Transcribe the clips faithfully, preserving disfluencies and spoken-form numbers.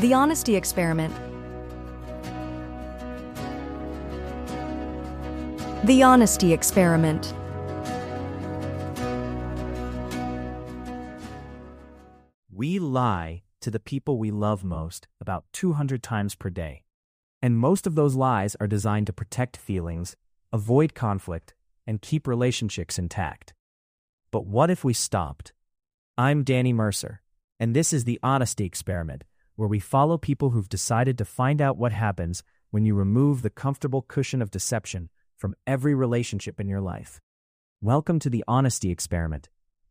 The Honesty Experiment. The Honesty Experiment. We lie to the people we love most about two hundred times per day. And most of those lies are designed to protect feelings, avoid conflict, and keep relationships intact. But what if we stopped? I'm Danny Mercer, and this is The Honesty Experiment, where we follow people who've decided to find out what happens when you remove the comfortable cushion of deception from every relationship in your life. Welcome to The Honesty Experiment.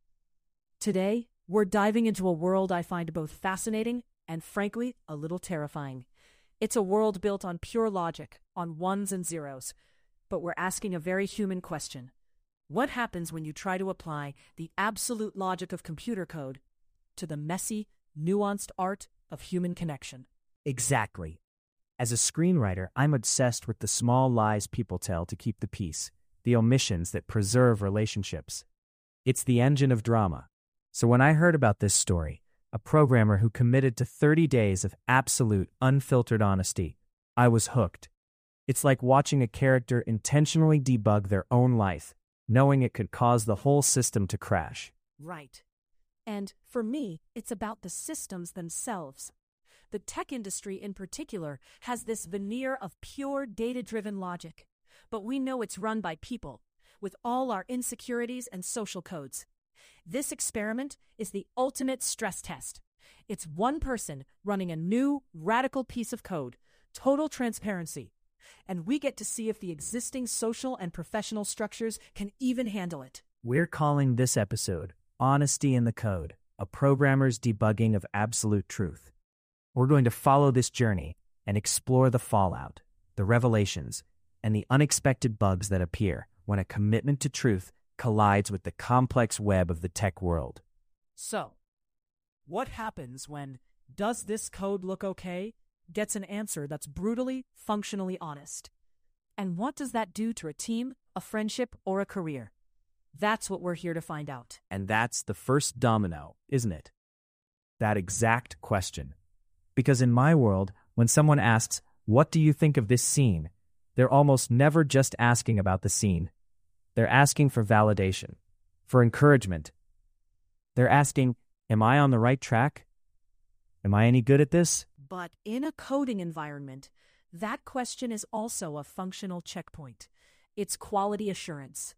Today, we're diving into a world I find both fascinating and, frankly, a little terrifying. It's a world built on pure logic, on ones and zeros. But we're asking a very human question. What happens when you try to apply the absolute logic of computer code to the messy, nuanced art of human connection? Exactly. As a screenwriter, I'm obsessed with the small lies people tell to keep the peace, the omissions that preserve relationships. It's the engine of drama. So when I heard about this story, a programmer who committed to thirty days of absolute, unfiltered honesty, I was hooked. It's like watching a character intentionally debug their own life, knowing it could cause the whole system to crash. Right. And for me, it's about the systems themselves. The tech industry in particular has this veneer of pure data-driven logic, but we know it's run by people, with all our insecurities and social codes. This experiment is the ultimate stress test. It's one person running a new, radical piece of code, total transparency, and we get to see if the existing social and professional structures can even handle it. We're calling this episode Honesty in the Code, a programmer's debugging of absolute truth. We're going to follow this journey and explore the fallout, the revelations, and the unexpected bugs that appear when a commitment to truth collides with the complex web of the tech world. So, what happens when "does this code look okay" gets an answer that's brutally, functionally honest? And what does that do to a team, a friendship, or a career? That's what we're here to find out. And that's the first domino, isn't it? That exact question. Because in my world, when someone asks, "What do you think of this scene?" they're almost never just asking about the scene. They're asking for validation, for encouragement. They're asking, am I on the right track? Am I any good at this? But in a coding environment, that question is also a functional checkpoint. It's quality assurance.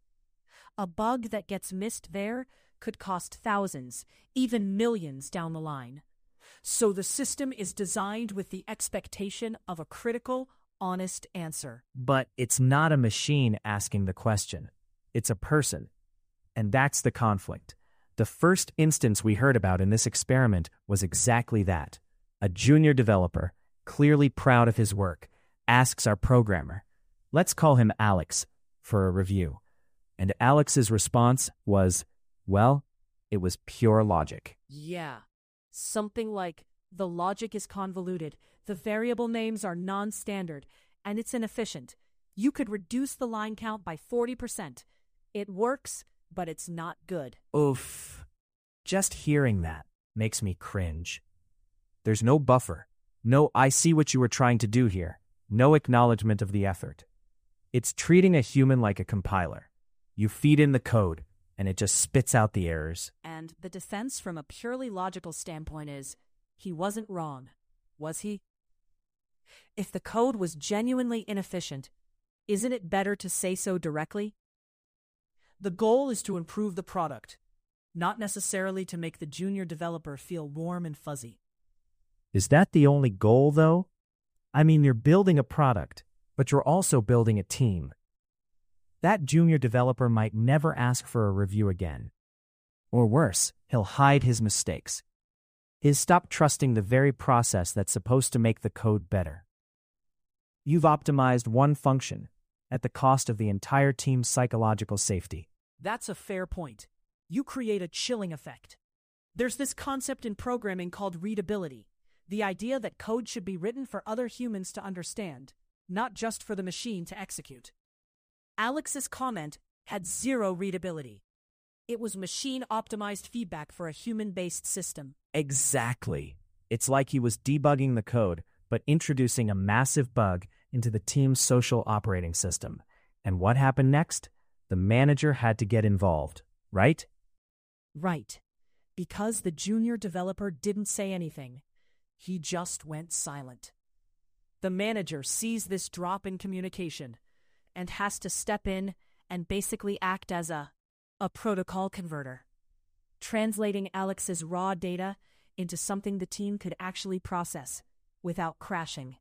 A bug that gets missed there could cost thousands, even millions down the line. So the system is designed with the expectation of a critical, honest answer. But it's not a machine asking the question. It's a person. And that's the conflict. The first instance we heard about in this experiment was exactly that. A junior developer, clearly proud of his work, asks our programmer, let's call him Alex, for a review. And Alex's response was, well, it was pure logic. Yeah. Something like, the logic is convoluted, the variable names are non-standard, and it's inefficient. You could reduce the line count by forty percent. It works, but it's not good. Oof. Just hearing that makes me cringe. There's no buffer. No, I see what you were trying to do here. No acknowledgement of the effort. It's treating a human like a compiler. You feed in the code, and it just spits out the errors. And the defense from a purely logical standpoint is, he wasn't wrong, was he? If the code was genuinely inefficient, isn't it better to say so directly? The goal is to improve the product, not necessarily to make the junior developer feel warm and fuzzy. Is that the only goal, though? I mean, you're building a product, but you're also building a team. That junior developer might never ask for a review again. Or worse, he'll hide his mistakes. He'll stop trusting the very process that's supposed to make the code better. You've optimized one function at the cost of the entire team's psychological safety. That's a fair point. You create a chilling effect. There's this concept in programming called readability, the idea that code should be written for other humans to understand, not just for the machine to execute. Alex's comment had zero readability. It was machine-optimized feedback for a human-based system. Exactly. It's like he was debugging the code, but introducing a massive bug into the team's social operating system. And what happened next? The manager had to get involved, right? Right. Because the junior developer didn't say anything. He just went silent. The manager sees this drop in communication and has to step in and basically act as a, a protocol converter, translating Alex's raw data into something the team could actually process without crashing.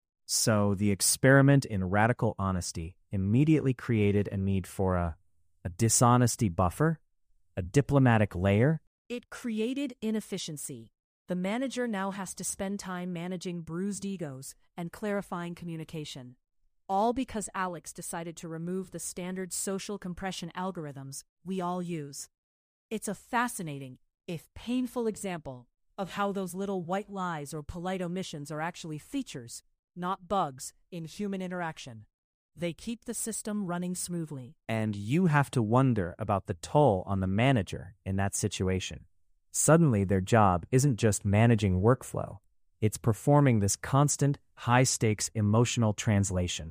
So the experiment in radical honesty immediately created a need for a, a dishonesty buffer, a diplomatic layer. It created inefficiency. The manager now has to spend time managing bruised egos and clarifying communication, all because Alex decided to remove the standard social compression algorithms we all use. It's a fascinating, if painful, example of how those little white lies or polite omissions are actually features, not bugs, in human interaction. They keep the system running smoothly. And you have to wonder about the toll on the manager in that situation. Suddenly, their job isn't just managing workflow, it's performing this constant, high-stakes emotional translation.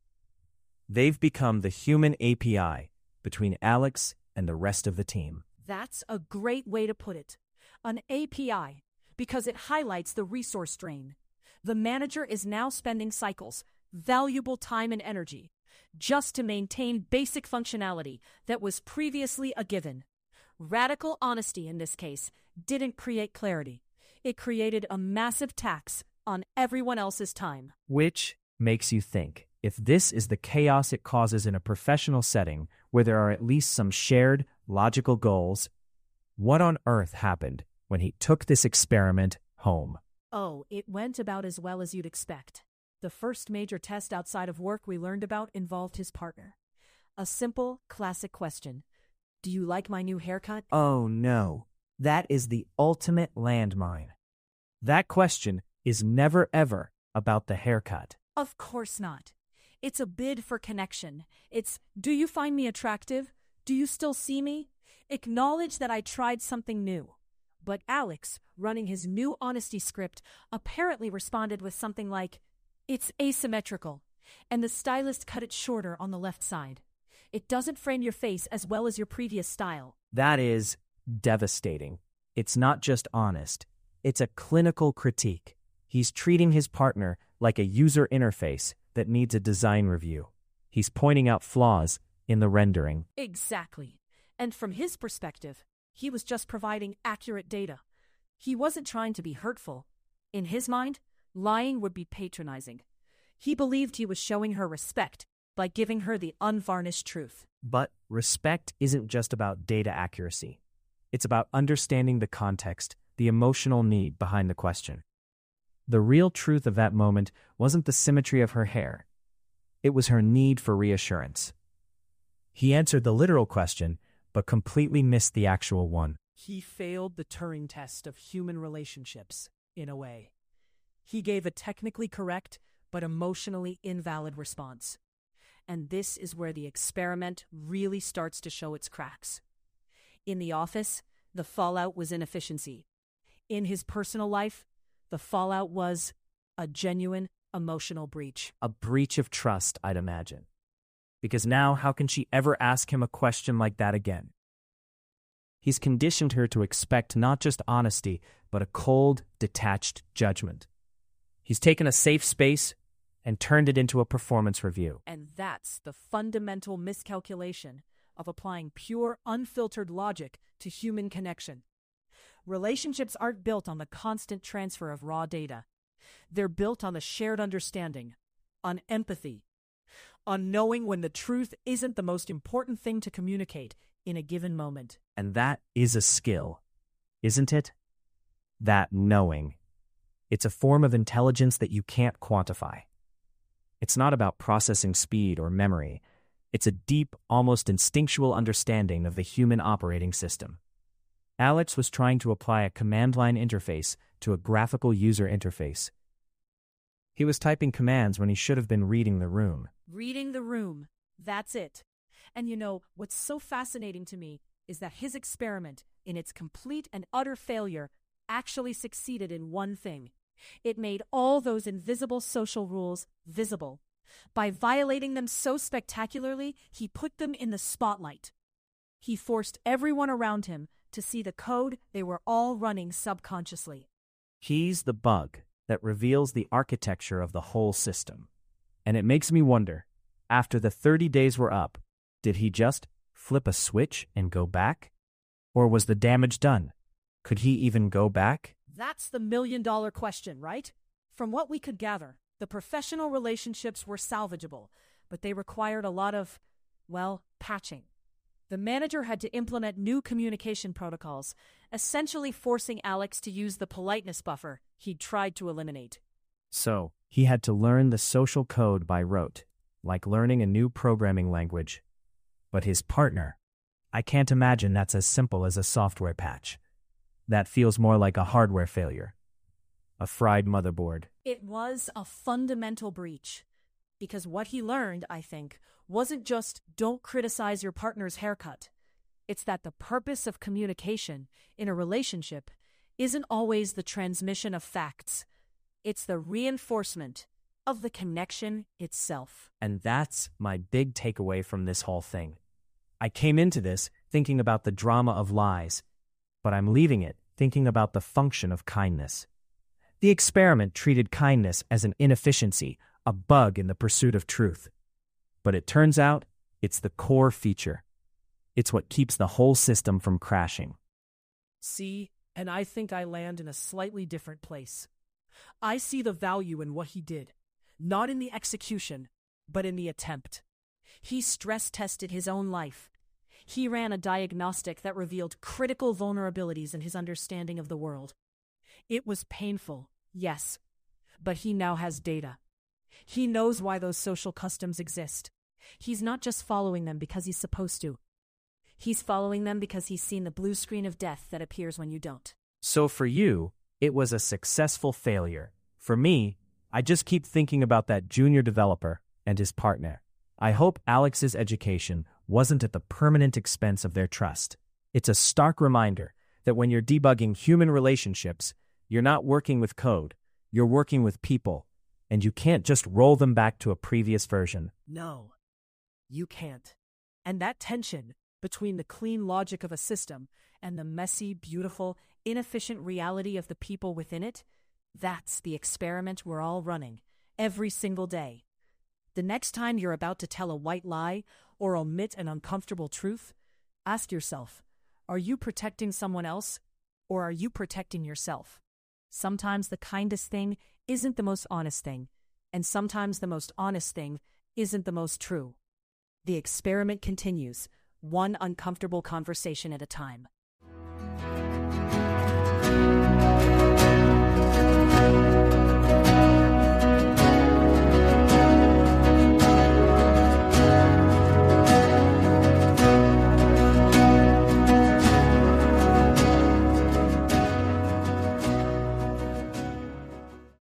They've become the human A P I between Alex and the rest of the team. That's a great way to put it. An A P I, because it highlights the resource drain. The manager is now spending cycles, valuable time and energy, just to maintain basic functionality that was previously a given. Radical honesty in this case didn't create clarity. It created a massive tax on everyone else's time. Which makes you think, if this is the chaos it causes in a professional setting where there are at least some shared, logical goals, what on earth happened when he took this experiment home? Oh, it went about as well as you'd expect. The first major test outside of work we learned about involved his partner. A simple, classic question. Do you like my new haircut? Oh no, that is the ultimate landmine. That question is never ever about the haircut. Of course not. It's a bid for connection. It's, do you find me attractive? Do you still see me? Acknowledge that I tried something new. But Alex, running his new honesty script, apparently responded with something like, it's asymmetrical, and the stylist cut it shorter on the left side. It doesn't frame your face as well as your previous style. That is devastating. It's not just honest. It's a clinical critique. He's treating his partner like a user interface that needs a design review. He's pointing out flaws in the rendering. Exactly. And from his perspective, he was just providing accurate data. He wasn't trying to be hurtful. In his mind, lying would be patronizing. He believed he was showing her respect by giving her the unvarnished truth. But respect isn't just about data accuracy. It's about understanding the context, the emotional need behind the question. The real truth of that moment wasn't the symmetry of her hair. It was her need for reassurance. He answered the literal question, but completely missed the actual one. He failed the Turing test of human relationships, in a way. He gave a technically correct, but emotionally invalid response. And this is where the experiment really starts to show its cracks. In the office, the fallout was inefficiency. In his personal life, the fallout was a genuine emotional breach. A breach of trust, I'd imagine. Because now, how can she ever ask him a question like that again? He's conditioned her to expect not just honesty, but a cold, detached judgment. He's taken a safe space and turned it into a performance review. And that's the fundamental miscalculation of applying pure, unfiltered logic to human connection. Relationships aren't built on the constant transfer of raw data. They're built on the shared understanding, on empathy, on knowing when the truth isn't the most important thing to communicate in a given moment. And that is a skill, isn't it? That knowing. It's a form of intelligence that you can't quantify. It's not about processing speed or memory. It's a deep, almost instinctual understanding of the human operating system. Alex was trying to apply a command line interface to a graphical user interface. He was typing commands when he should have been reading the room. Reading the room. That's it. And you know, what's so fascinating to me is that his experiment, in its complete and utter failure, actually succeeded in one thing. It made all those invisible social rules visible. By violating them so spectacularly, he put them in the spotlight. He forced everyone around him to see the code they were all running subconsciously. He's the bug that reveals the architecture of the whole system. And it makes me wonder, after the thirty days were up, did he just flip a switch and go back? Or was the damage done? Could he even go back? That's the million-dollar question, right? From what we could gather, the professional relationships were salvageable, but they required a lot of, well, patching. The manager had to implement new communication protocols, essentially forcing Alex to use the politeness buffer he'd tried to eliminate. So, he had to learn the social code by rote, like learning a new programming language. But his partner, I can't imagine that's as simple as a software patch. That feels more like a hardware failure. A fried motherboard. It was a fundamental breach. Because what he learned, I think, wasn't just don't criticize your partner's haircut. It's that the purpose of communication in a relationship isn't always the transmission of facts. It's the reinforcement of the connection itself. And that's my big takeaway from this whole thing. I came into this thinking about the drama of lies, but I'm leaving it thinking about the function of kindness. The experiment treated kindness as an inefficiency, a bug in the pursuit of truth. But it turns out it's the core feature. It's what keeps the whole system from crashing. See, and I think I land in a slightly different place. I see the value in what he did, not in the execution, but in the attempt. He stress-tested his own life. He ran a diagnostic that revealed critical vulnerabilities in his understanding of the world. It was painful, yes, but he now has data. He knows why those social customs exist. He's not just following them because he's supposed to. He's following them because he's seen the blue screen of death that appears when you don't. So for you, it was a successful failure. For me, I just keep thinking about that junior developer and his partner. I hope Alex's education wasn't at the permanent expense of their trust. It's a stark reminder that when you're debugging human relationships, you're not working with code, you're working with people, and you can't just roll them back to a previous version. No, you can't. And that tension between the clean logic of a system and the messy, beautiful, inefficient reality of the people within it, that's the experiment we're all running, every single day. The next time you're about to tell a white lie or omit an uncomfortable truth, ask yourself, are you protecting someone else or are you protecting yourself? Sometimes the kindest thing isn't the most honest thing, and sometimes the most honest thing isn't the most true. The experiment continues, one uncomfortable conversation at a time.